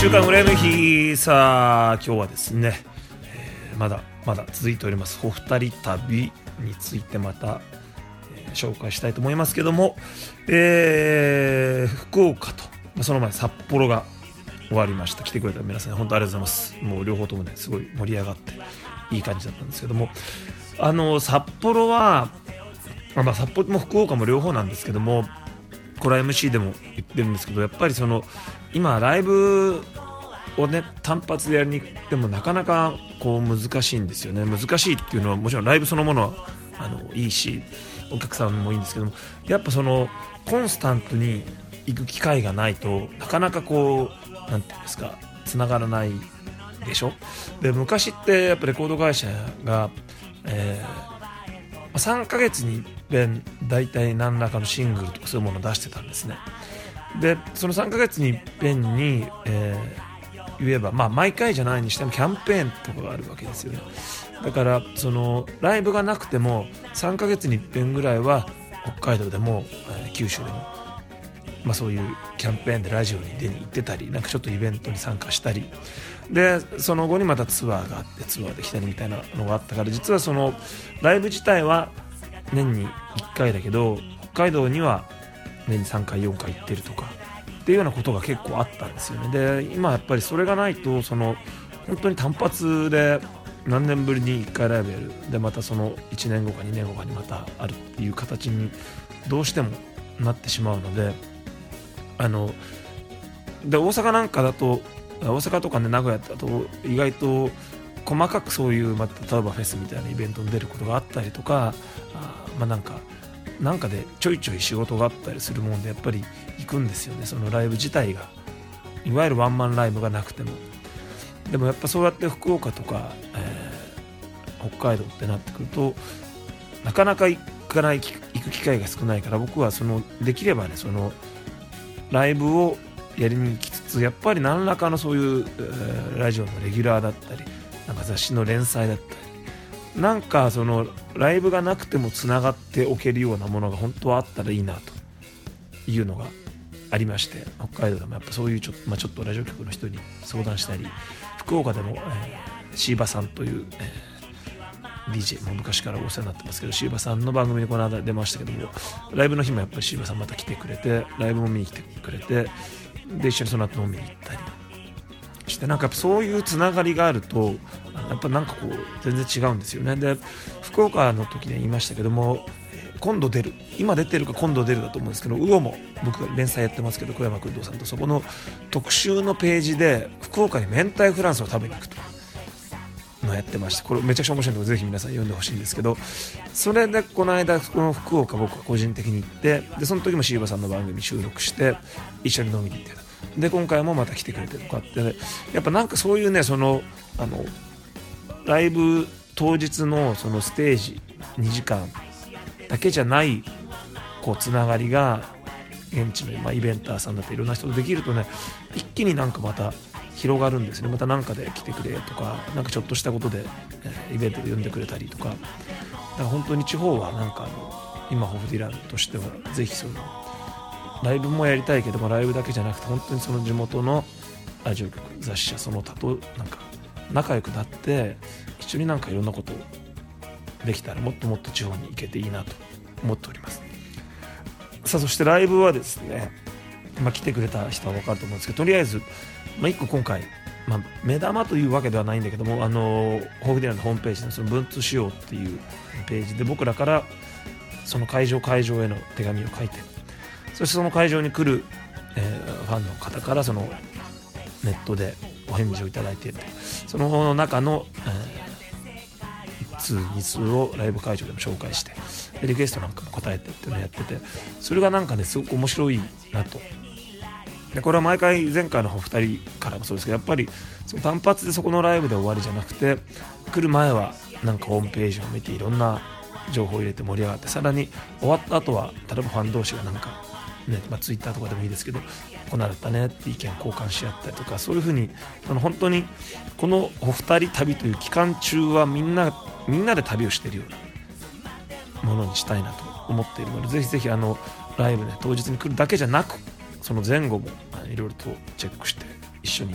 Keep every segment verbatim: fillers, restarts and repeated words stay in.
週刊裏の日、さあ今日はですね、えー、まだまだ続いておりますお二人旅についてまた、えー、紹介したいと思いますけども、えー、福岡とその前札幌が終わりました。来てくれた皆さん本当ありがとうございます。もう両方ともねすごい盛り上がっていい感じだったんですけども、あの札幌は、まあ、札幌も福岡も両方なんですけども、これ エムシー でも言ってるんですけど、やっぱりその今ライブをね単発でやりに行ってもなかなかこう難しいんですよね。難しいっていうのはもちろんライブそのものはあのいいしお客さんもいいんですけども、やっぱそのコンスタントに行く機会がないとなかなかこうなんていうんですかつながらないでしょ。で昔ってやっぱレコード会社が、えー、さんかげつに一遍だいたい何らかのシングルとかそういうものを出してたんですね。でそのさんかげつに一遍に、えー、言えば、まあ、毎回じゃないにしてもキャンペーンとかがあるわけですよね。だからそのライブがなくてもさんかげつに一遍ぐらいは北海道でも、えー、九州でも、まあ、そういうキャンペーンでラジオに出に行ってたり、なんかちょっとイベントに参加したりで、その後にまたツアーがあってツアーで来たりみたいなのがあったから、実はそのライブ自体は年にいっかいだけど北海道には年にさんかいよんかい行ってるとかっていうようなことが結構あったんですよね。で今やっぱりそれがないとその本当に単発で何年ぶりにいっかいライブやるでまたそのいちねんごかにねんごかにまたあるっていう形にどうしてもなってしまうので、あので大阪なんかだと大阪とかね名古屋だと意外と細かくそういうまた例えばフェスみたいなイベントに出ることがあったりとか、あまあなんかなんかでちょいちょい仕事があったりするもんでやっぱり行くんですよね。そのライブ自体がいわゆるワンマンライブがなくても。でもやっぱそうやって福岡とか、えー、北海道ってなってくるとなかなか行かない行く機会が少ないから、僕はそのできればねそのライブをやりに行きつつやっぱり何らかのそういう、えー、ラジオのレギュラーだったりなんか雑誌の連載だったりなんかそのライブがなくてもつながっておけるようなものが本当はあったらいいなというのがありまして、北海道でもやっぱそういうちょっと、まあ、ちょっとラジオ局の人に相談したり、福岡でも、えー、シーバさんという、えー、ディージェー も昔からお世話になってますけど、シーバさんの番組にこの間出ましたけども、ライブの日もやっぱりシーバさんまた来てくれてライブも見に来てくれて、で一緒にその後飲みに行ったりして、なんかやっぱそういうつながりがあるとやっぱなんかこう全然違うんですよね。で福岡の時に言いましたけども、今度出る今出てるか今度出るだと思うんですけど、魚も僕が連載やってますけど小山君堂さんと、そこの特集のページで福岡に明太フランスを食べに行くとのやってまして、これめちゃくちゃ面白いのでぜひ皆さん読んでほしいんですけど、それでこの間この福岡僕は個人的に行って、でその時もシーバさんの番組収録して一緒に飲みに行ってた。で今回もまた来てくれてるとかって、ね、やっぱなんかそういうねそのあのライブ当日のそのステージにじかんだけじゃないこうつながりが現地の、まあ、イベンターさんだっていろんな人とできるとね、一気になんかまた広がるんですね。またなんかで来てくれとか、なんかちょっとしたことで、えー、イベントで呼んでくれたりとか、だから本当に地方はなんかあの今ホフディランとしてはぜひそのライブもやりたいけどもライブだけじゃなくて本当にその地元のラジオ局雑誌社その他となんか仲良くなって一緒になんかいろんなことをできたらもっともっと地方に行けていいなと思っております。さあそしてライブはですね、まあ、来てくれた人は分かると思うんですけど、とりあえず、まあ、いっこ今回、まあ、目玉というわけではないんだけども、あのホーフディランのホームページのその文通しようっていうページで僕らからその会場会場への手紙を書いて、そしてその会場に来る、えー、ファンの方からそのネットでお返事をいただいていると、その中の、えーいっ通に通をライブ会場でも紹介してリクエストなんかも答えてっていうのをやってて、それがなんかねすごく面白いなと。でこれは毎回前回のふたりからもそうですけど、やっぱりその単発でそこのライブで終わりじゃなくて、来る前はなんかホームページを見ていろんな情報を入れて盛り上がって、さらに終わった後は例えばファン同士がなんかね、まあ、ツイッターとかでもいいですけどこうなったねって意見交換し合ったりとか、そういう風にあの本当にこのお二人旅という期間中はみんなみんなで旅をしているようなものにしたいなと思っているので、ぜひぜひあのライブね当日に来るだけじゃなくその前後もいろいろとチェックして一緒に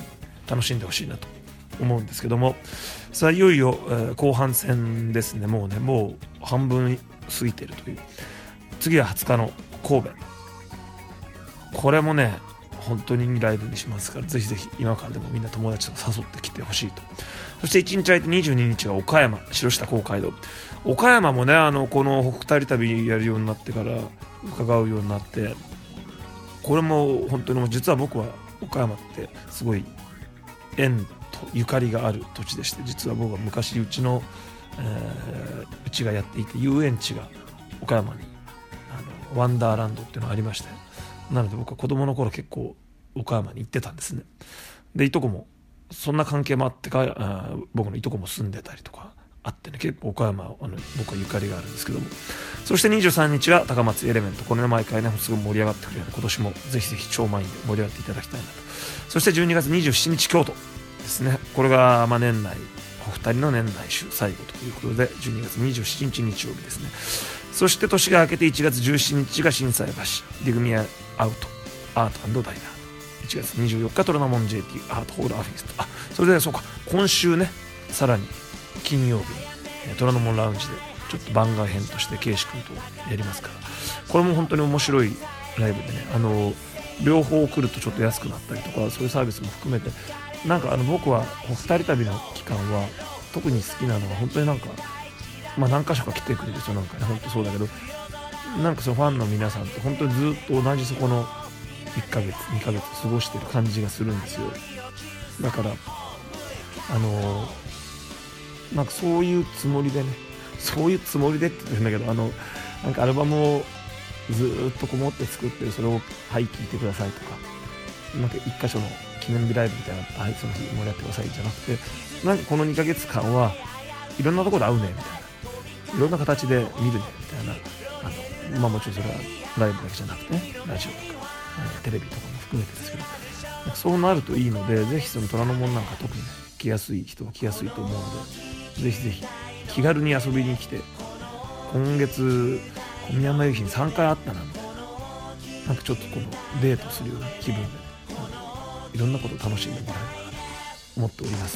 楽しんでほしいなと思うんですけども、さあいよいよ、えー、後半戦ですね。もうねもう半分過ぎているという。次ははつかの神戸、これもね本当にいいライブにしますから、ぜひぜひ今からでもみんな友達と誘ってきてほしいと。そしていちにち空いてにじゅうににちが岡山、城下公会堂。岡山もねあのこのふたり旅やるようになってから伺うようになって、これも本当にもう実は僕は岡山ってすごい縁とゆかりがある土地でして、実は僕は昔うちの、えー、うちがやっていて遊園地が岡山にあのワンダーランドっていうのがありまして、なので僕は子供の頃結構岡山に行ってたんですね。でいとこもそんな関係もあってか、あ僕のいとこも住んでたりとかあってね、結構岡山あの僕はゆかりがあるんですけども、そしてにじゅうさんにちは高松エレメント、これね毎回ねすごい盛り上がってくるので、今年もぜひぜひ超満員で盛り上がっていただきたいなと。そしてじゅうにがつにじゅうしちにち京都ですね。これがまあ年内お二人の年内週最後ということで、じゅうにがつにじゅうしちにち日曜日ですね。そして年が明けていちがつじゅうしちにちが心斎橋ディグミアアウトアート&ダイナー、いちがつにじゅうよっか虎ノ門 ジェーティー アートホールアフィスト。あ、それでそうか、今週ねさらに金曜日に虎ノ門ラウンジでちょっと番外編として圭司君とやりますから、これも本当に面白いライブでね、あの両方来るとちょっと安くなったりとか、そういうサービスも含めて、なんかあの僕はふたり旅の期間は特に好きなのは本当になんか、まあ何箇所か来てくれる人なんかね本当そうだけど、なんかそのファンの皆さんと本当にずっと同じそこのいっかげつにかげつ過ごしてる感じがするんですよ。だからあのなんかそういうつもりでね、そういうつもりでって言ってるんだけど、あのなんかアルバムをずっとこもって作って、それをはい聴いてくださいとか、なんか一箇所の記念日ライブみたいなの、はいその日盛り上がってくださいじゃなくて、なんかこのにかげつかんはいろんなところで会うねみたいな、いろんな形で見るねみたいな、あのまあもちろんそれはライブだけじゃなくてね、ラジオとか、えー、テレビとかも含めてですけど、なんかそうなるといいので、ぜひその虎ノ門なんか特にね来やすい人は来やすいと思うので、ぜひぜひ気軽に遊びに来て、今月小宮山由紀にさんかい会ったなみたいな、なんかちょっとこのデートするような気分で、ね、いろんなことを楽しんでもらえればなと思っております。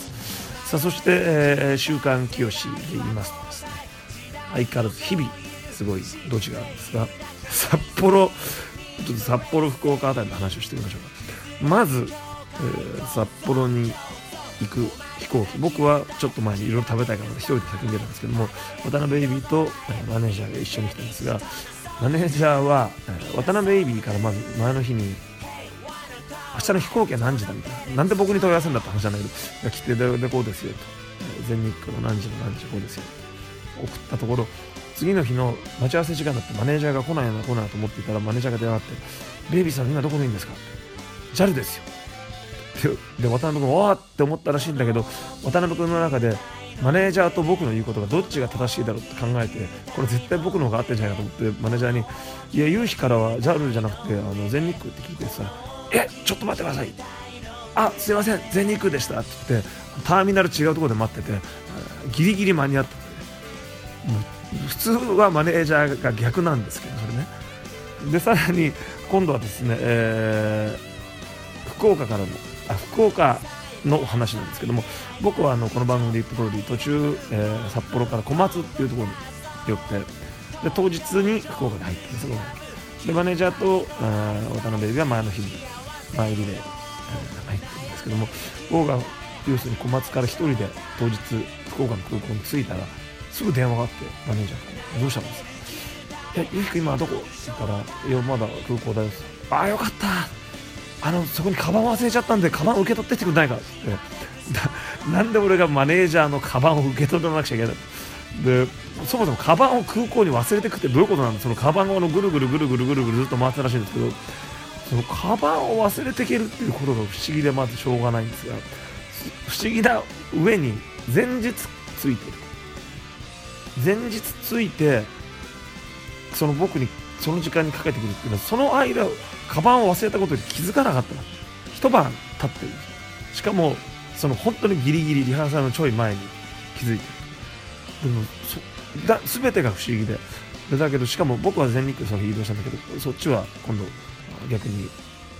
さあそして、えー、週刊きよしで言いますとですね、相変わらず日々すごい土地があるんですが、札幌ちょっと札幌福岡あたりの話をしてみましょうか。まず、えー、札幌に行く飛行機、僕はちょっと前にいろいろ食べたいから一人で先に出たんですけども、渡辺ベイビーと、えー、マネージャーが一緒に来たんですが、マネージャーは、えー、渡辺ベイビーからまず前の日に明日の飛行機は何時だみたいな、なんで僕に問い合わせるんだって話なんだけど、来てででこうですよと、えー、全日空の何時の何時こうですよと送ったところ、次の日の待ち合わせ時間だってマネージャーが来ないな来ないなと思っていたら、マネージャーが電話あって、ベイビーさん今どこにいるんですかって、 ジャル ですよ。で渡辺君わーって思ったらしいんだけど、渡辺君の中でマネージャーと僕の言うことがどっちが正しいだろうって考えて、これ絶対僕の方が合ってるんじゃないかと思って、マネージャーにいや夕日からは ジャル じゃなくてあの全日空って聞いてさ、えちょっと待ってください、あすいません全日空でしたって言って、ターミナル違うところで待っててギリギリ間に合ったんで、もう普通はマネージャーが逆なんですけど、それね。でさらに今度はですね、えー、福岡からのあ福岡の話なんですけども、僕はあのこの番組で言った通り途中、えー、札幌から小松っていうところに寄って、で当日に福岡に入ってるんですよ。でマネージャーと渡辺が前の日に前入りで、えー、入ってるんですけども、僕が要するに小松から一人で当日福岡の空港に着いたらすぐ電話があって、マネージャーからどうしたんですか、いやゆきくん今どこって言ったら、いやまだ空港だよ。ああよかった、あのそこにカバン忘れちゃったんでカバン受け取ってきてくれないかってな, なんで俺がマネージャーのカバンを受け取らなくちゃいけないで、そもそもカバンを空港に忘れてくってどういうことなんだ。そのカバンをぐるぐるぐるぐるぐるぐるずっと回ってたらしいんですけど、そのカバンを忘れてけるっていうことが不思議でまずしょうがないんですが、不思議な上に前日ついてる前日ついてその僕にその時間にかけてくるっていうのは、その間カバンを忘れたことに気づかなかったの。一晩経ってる。しかもその本当にギリギリリハーサルのちょい前に気づいてる。でもそだ全てが不思議で、でだけどしかも僕は全日空その日移動したんだけど、そっちは今度逆に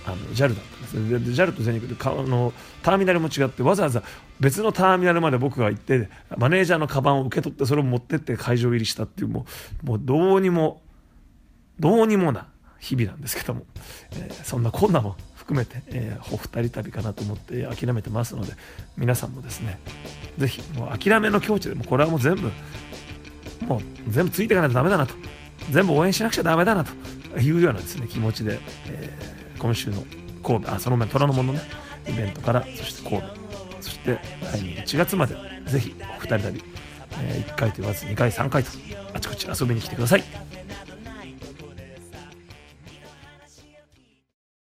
あの ジャル だったんですね。で ジャル と全日空でかあのターミナルも違って、わざわざ別のターミナルまで僕が行ってマネージャーのカバンを受け取ってそれを持ってって会場入りしたっていう、もう、もうどうにもどうにもな日々なんですけども、えー、そんなこんなも含めて、えー、お二人旅かなと思って諦めてますので、皆さんもですねぜひもう諦めの境地でもうこれはもう全部もう全部ついていかないとダメだなと、全部応援しなくちゃダメだなというようなですね気持ちで、えー、今週の神戸あその前虎ノ門のねイベントから、そして神戸、そして来年いちがつまでぜひお二人旅、えー、いっかいと言わずにかいさんかいとあちこち遊びに来てください。